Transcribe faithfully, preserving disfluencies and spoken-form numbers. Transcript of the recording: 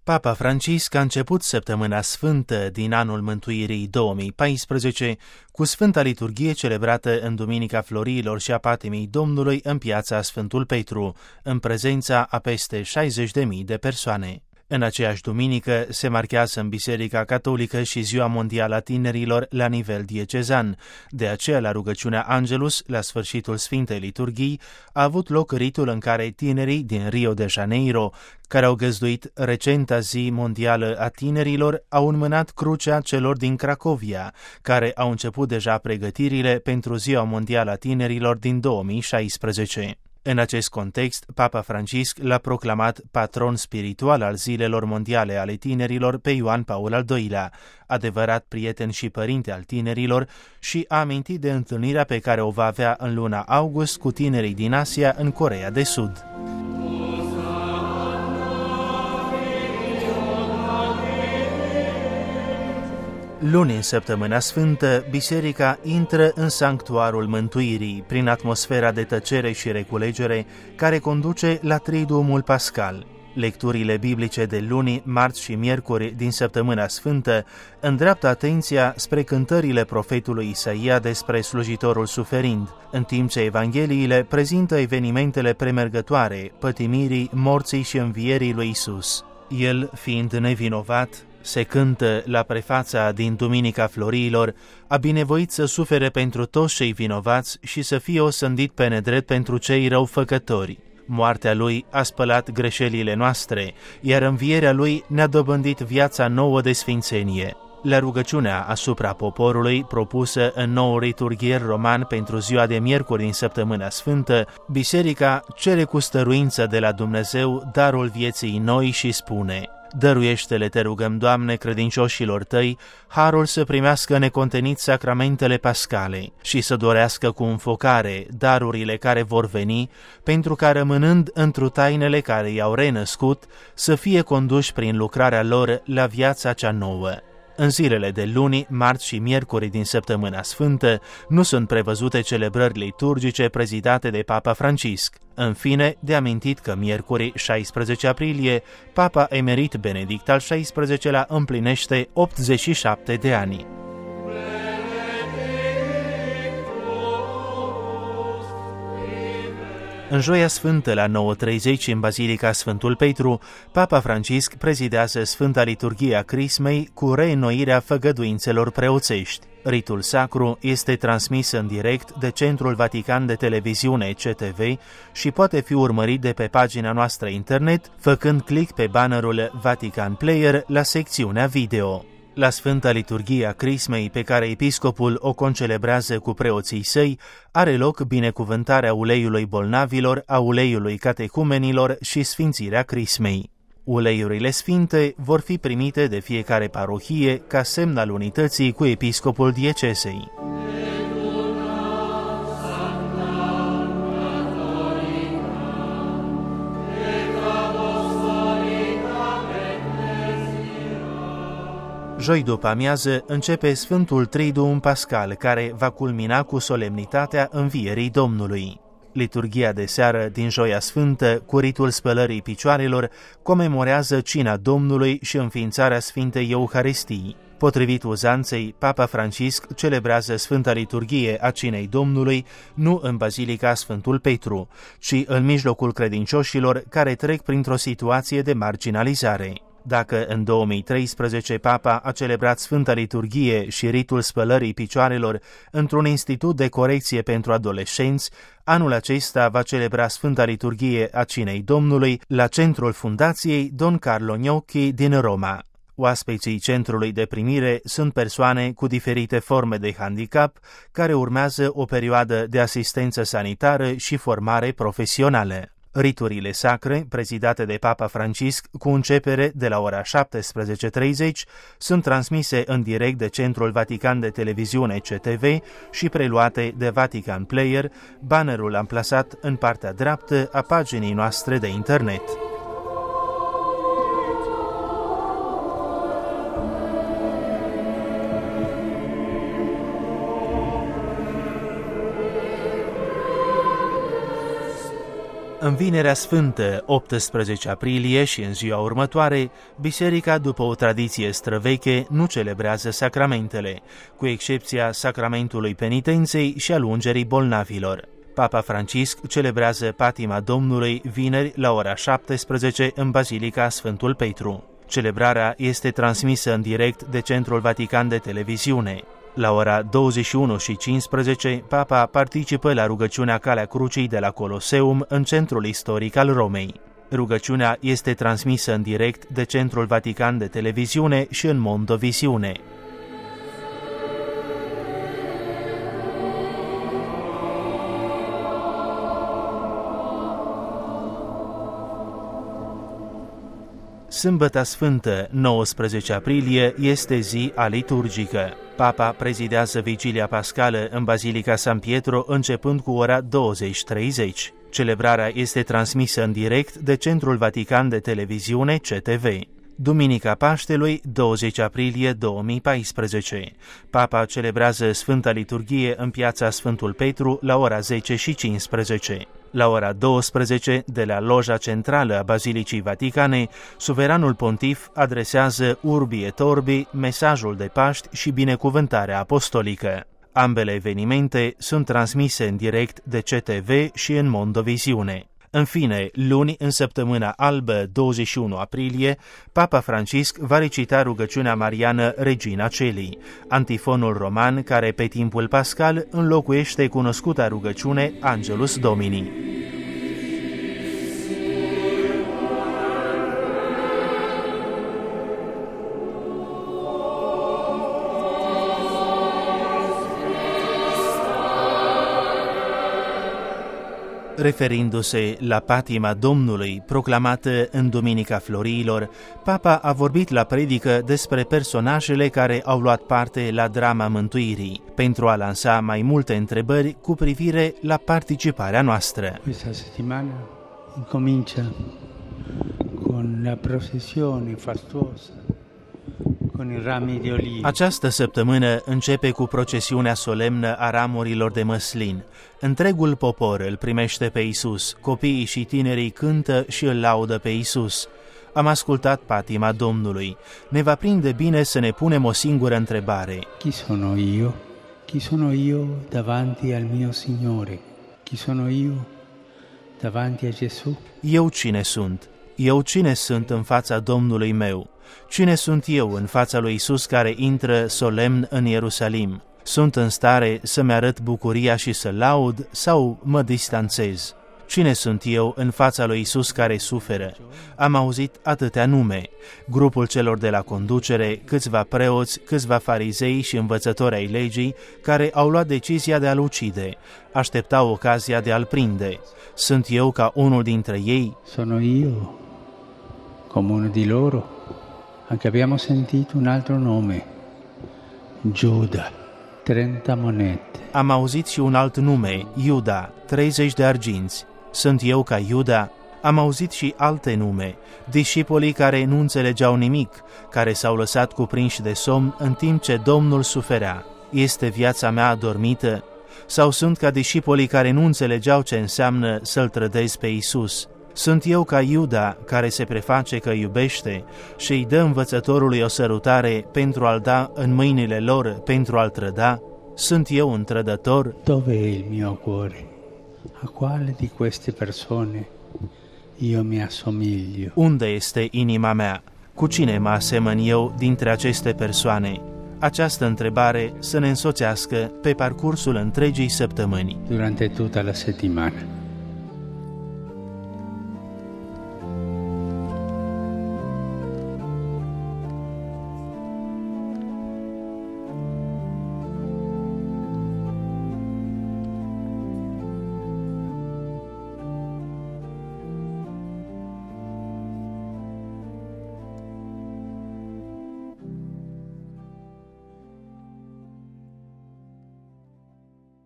Papa Francisc a început săptămâna sfântă din anul mântuirii două mii paisprezece cu Sfânta Liturghie celebrată în Duminica Florilor și a Patimii Domnului în piața Sfântul Petru, în prezența a peste șaizeci de mii de persoane. În aceeași duminică se marchează în Biserica Catolică și Ziua Mondială a Tinerilor la nivel diecezan. De aceea, la rugăciunea Angelus, la sfârșitul Sfintei Liturghii, a avut loc ritul în care tinerii din Rio de Janeiro, care au găzduit recenta Zi Mondială a Tinerilor, au înmânat crucea celor din Cracovia, care au început deja pregătirile pentru Ziua Mondială a Tinerilor din două mii șaisprezece. În acest context, Papa Francisc l-a proclamat patron spiritual al Zilelor Mondiale ale Tinerilor pe Ioan Paul al doilea, adevărat prieten și părinte al tinerilor, și a amintit de întâlnirea pe care o va avea în luna august cu tinerii din Asia în Coreea de Sud. Luni, în săptămâna sfântă, biserica intră în sanctuarul mântuirii, prin atmosfera de tăcere și reculegere care conduce la Triduumul Pascal. Lecturile biblice de luni, marți și miercuri din săptămâna sfântă îndreaptă atenția spre cântările profetului Isaia despre slujitorul suferind, în timp ce evangheliile prezintă evenimentele premergătoare, pătimirii, morții și învierii lui Isus. El, fiind nevinovat, se cântă la prefața din Duminica Florilor, a binevoit să sufere pentru toți cei vinovați și să fie osândit pe nedrept pentru cei răufăcători. Moartea lui a spălat greșelile noastre, iar învierea lui ne-a dobândit viața nouă de sfințenie. La rugăciunea asupra poporului, propusă în noul liturghier roman pentru ziua de miercuri din săptămâna sfântă, biserica cere cu stăruință de la Dumnezeu darul vieții noi și spune: dăruiește-le, te rugăm, Doamne, credincioșilor tăi, harul să primească necontenit sacramentele pascale și să dorească cu înfocare darurile care vor veni, pentru ca, rămânând întru tainele care i-au renăscut, să fie conduși prin lucrarea lor la viața cea nouă. În zilele de luni, marți și miercuri din săptămâna sfântă nu sunt prevăzute celebrări liturgice prezidate de Papa Francisc. În fine, de amintit că miercuri șaisprezece aprilie, Papa emerit Benedict al șaisprezecelea împlinește optzeci și șapte de ani. În Joia Sfântă, la nouă treizeci, în Bazilica Sfântul Petru, Papa Francisc prezidează Sfânta Liturghie a Crismei cu reînnoirea făgăduințelor preoțești. Ritul sacru este transmis în direct de Centrul Vatican de Televiziune C T V și poate fi urmărit de pe pagina noastră internet, făcând click pe bannerul Vatican Player la secțiunea video. La Sfânta Liturghie a Crismei, pe care episcopul o concelebrează cu preoții săi, are loc binecuvântarea uleiului bolnavilor, a uleiului catecumenilor și sfințirea Crismei. Uleiurile sfinte vor fi primite de fiecare parohie ca semn al unității cu episcopul diecezei. Joi după amiază începe Sfântul Triduum Pascal, care va culmina cu solemnitatea învierii Domnului. Liturghia de seară din Joia Sfântă, cu ritul spălării picioarelor, comemorează cina Domnului și înființarea Sfintei Euharistii. Potrivit uzanței, Papa Francisc celebrează Sfânta Liturghie a cinei Domnului nu în Bazilica Sfântul Petru, ci în mijlocul credincioșilor care trec printr-o situație de marginalizare. Dacă în două mii treisprezece Papa a celebrat Sfânta Liturghie și ritul spălării picioarelor într-un institut de corecție pentru adolescenți, anul acesta va celebra Sfânta Liturghie a cinei Domnului la centrul Fundației Don Carlo Gnocchi din Roma. Oaspeții centrului de primire sunt persoane cu diferite forme de handicap care urmează o perioadă de asistență sanitară și formare profesională. Riturile sacre, prezidate de Papa Francisc, cu începere de la ora șaptesprezece și treizeci, sunt transmise în direct de Centrul Vatican de Televiziune C T V și preluate de Vatican Player, bannerul amplasat în partea dreaptă a paginii noastre de internet. În Vinerea Sfântă, optsprezece aprilie, și în ziua următoare, biserica, după o tradiție străveche, nu celebrează sacramentele, cu excepția sacramentului penitenței și al ungerii bolnavilor. Papa Francisc celebrează patima Domnului vineri la ora șaptesprezece în Bazilica Sfântul Petru. Celebrarea este transmisă în direct de Centrul Vatican de Televiziune. La ora douăzeci și unu și cincisprezece, Papa participă la rugăciunea Calea Crucii de la Coloseum în centrul istoric al Romei. Rugăciunea este transmisă în direct de Centrul Vatican de Televiziune și în Mondovisiune. Sâmbăta Sfântă, nouăsprezece aprilie, este zi aliturgică. Papa prezidează Vigilia Pascală în Bazilica San Pietro începând cu ora douăzeci treizeci. Celebrarea este transmisă în direct de Centrul Vatican de Televiziune C T V. Duminica Paștelui, douăzeci aprilie două mii paisprezece. Papa celebrează Sfânta Liturghie în piața Sfântul Petru la ora zece și cincisprezece. La ora douăsprezece, de la loja centrală a Bazilicii Vaticane, suveranul pontif adresează Urbi et Orbi mesajul de Paști și binecuvântarea apostolică. Ambele evenimente sunt transmise în direct de C T V și în Mondovisiune. În fine, luni, în săptămâna albă, douăzeci și unu aprilie, Papa Francisc va recita rugăciunea mariană Regina Caeli, antifonul roman care pe timpul pascal înlocuiește cunoscuta rugăciune Angelus Domini. Referindu-se la patima Domnului, proclamată în Duminica Florilor, Papa a vorbit la predică despre personajele care au luat parte la drama mântuirii, pentru a lansa mai multe întrebări cu privire la participarea noastră. Questa settimana incomincia con la processione fastuosa con i rami di olivo. Această săptămână începe cu procesiunea solemnă a ramurilor de măslin. Întregul popor îl primește pe Iisus, copiii și tinerii cântă și îl laudă pe Iisus. Am ascultat patima Domnului. Ne va prinde bine să ne punem o singură întrebare. Chi sono io? Chi sono io davanti al mio Signore? Chi sono io davanti a Gesù? Eu cine sunt? Eu cine sunt în fața Domnului meu? Cine sunt eu în fața lui Iisus care intră solemn în Ierusalim? Sunt în stare să-mi arăt bucuria și să laud sau mă distanțez? Cine sunt eu în fața lui Iisus care suferă? Am auzit atâtea nume. Grupul celor de la conducere, câțiva preoți, câțiva farizei și învățători ai legii care au luat decizia de a-l ucide. Așteptau ocazia de a-l prinde. Sunt eu ca unul dintre ei? Sono io, come uno di loro. Anche abbiamo sentito un altro nome, Giuda, trenta monete. Am auzit și un alt nume, Iuda, treizeci de arginți. Sunt eu ca Iuda? Am auzit și alte nume, discipolii care nu înțelegeau nimic, care s-au lăsat cuprinși de somn în timp ce Domnul suferea. Este viața mea adormită? Sau sunt ca discipolii care nu înțelegeau ce înseamnă să-L trădezi pe Iisus? Sunt eu ca Iuda, care se preface că iubește și îi dă învățătorului o sărutare pentru a-l da în mâinile lor pentru a-l trăda? Sunt eu un trădător? Dove è il mio cuore? A quale di queste persone io mi assomiglio? Unde este inima mea? Cu cine mă asemăn eu dintre aceste persoane? Această întrebare să ne însoțească pe parcursul întregii săptămâni. Durante tutta la settimana.